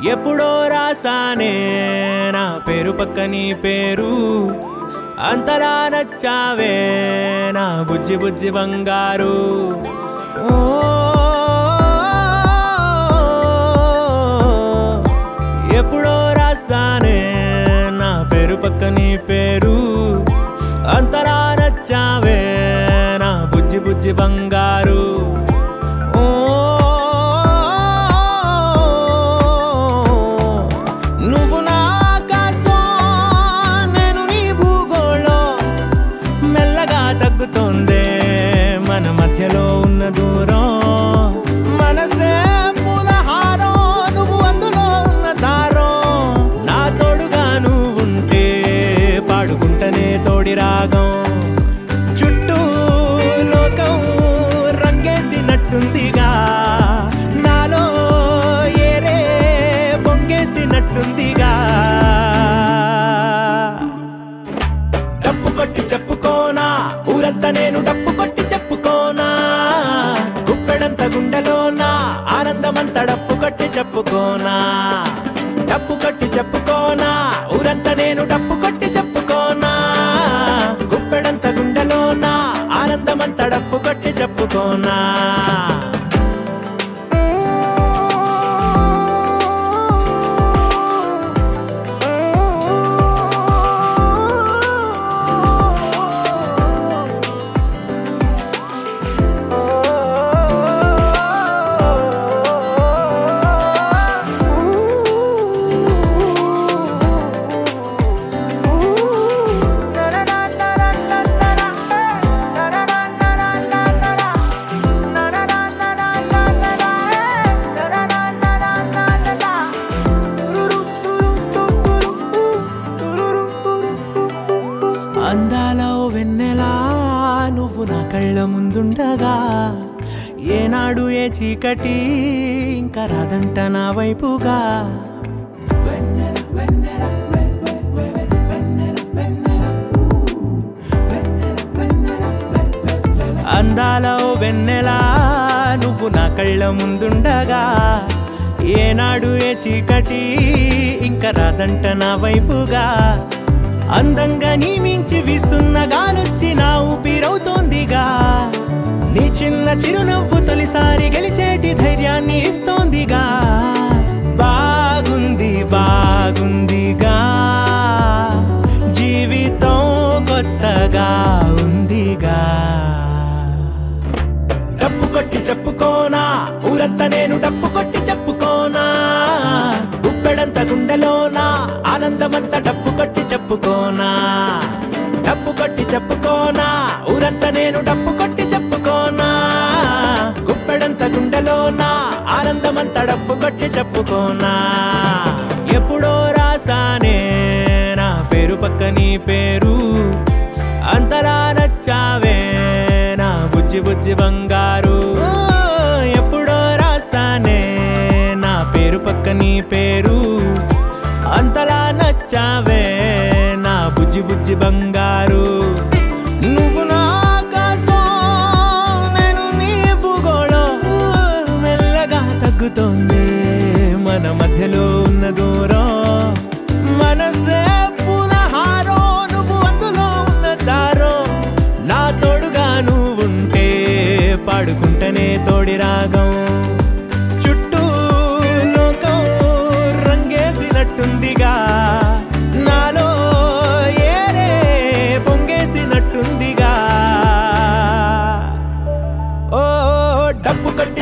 ఎప్పుడో రాసానే నా పేరు పక్క నీ పేరు అంతలా నచ్చావే నా బుజ్జి బుజ్జి బంగారు ఓ ఎప్పుడో రాసానే నా పేరు పక్క నీ పేరు అంతలా నచ్చావే నా బుజ్జి బుజ్జి బంగారు తగ్గుతోందే మన మధ్యలో ఉన్న దూరం మనసే పూలహారం నువ్వు అందులో ఉన్న దారం నా తోడుగా నువ్వుంటే పాడుకుంటనే తోడి రాగం చుట్టూ లోకం రంగేసినట్టుందిగా నాలో ఏరే పొంగేసినట్టుందిగా డప్పు కొట్టి చెప్పుకోనా ఊరంతా నేను డప్పు కొట్టి చెప్పుకోనా గుప్పెడంత గుండెలోనా ఆనందమంతా డప్పు కొట్టి చెప్పుకోనా డప్పు కొట్టి చెప్పుకోనా ఊరంతా నేను డప్పు కొట్టి చెప్పుకోనా గుప్పెడంత గుండెలోనా ఆనందమంతా డప్పు కొట్టి చెప్పుకోనా అందాలో వెన్నెలా నువ్వు నా కళ్ళ ముందుండగా ఏనాడు ఏ చీకటి ఇంకా రాదంట నా వైపుగా అందాలో వెన్నెలా నువ్వు నా కళ్ళ ముందుండగా ఏనాడు ఏ చీకటి ఇంకా రాదంట నా వైపుగా అందంగా నీ మించి వీస్తున్న గాలొచ్చి నా ఊపిరవుతోందిగా నీ చిన్న చిరునవ్వు తొలిసారి గెలిచేటి ధైర్యాన్ని ఇస్తోందిగా బాగుంది బాగుందిగా జీవితం కొత్తగా ఉందిగా డప్పు కొట్టి చెప్పుకోనా ఊరంతా నేను డప్పు కొట్టి చెప్పుకోనా గుప్పెడంత గుండెలోనా ఆనందమంతా డప్పు కొట్టి చెప్పుకోనా డప్పు కొట్టి చెప్పుకోనా ఊరంతా నేను డప్పు కొట్టి చెప్పుకోనా గుప్పెడంత గుండెలోనా ఆనందమంతా డప్పు కొట్టి చెప్పుకోనా ఎప్పుడో రాసానే నా పేరు పక్క నీ పేరు అంతలా నచ్చావే నా బుజ్జి బుజ్జి బంగారు ఎప్పుడో రాసానే నా పేరు పక్క నీ పేరు అంతలా నచ్చావే నా బుజ్జి బుజ్జి బంగారు నువ్వు నా ఆకాశం నేను నీ భూగోళం మెల్లగా తగ్గుతోంది మన మధ్యలో ఉన్న దూరం మనసే పూలహారం నువ్వు అందులో ఉన్న దారం నా తోడుగా నువ్వుంటే పాడుకుంటనే తోడి రాగం చుట్టూ లోకం రంగేసినట్టుందిగా నాలో ఏరే పొంగేసినట్టుందిగా ఓ డప్పు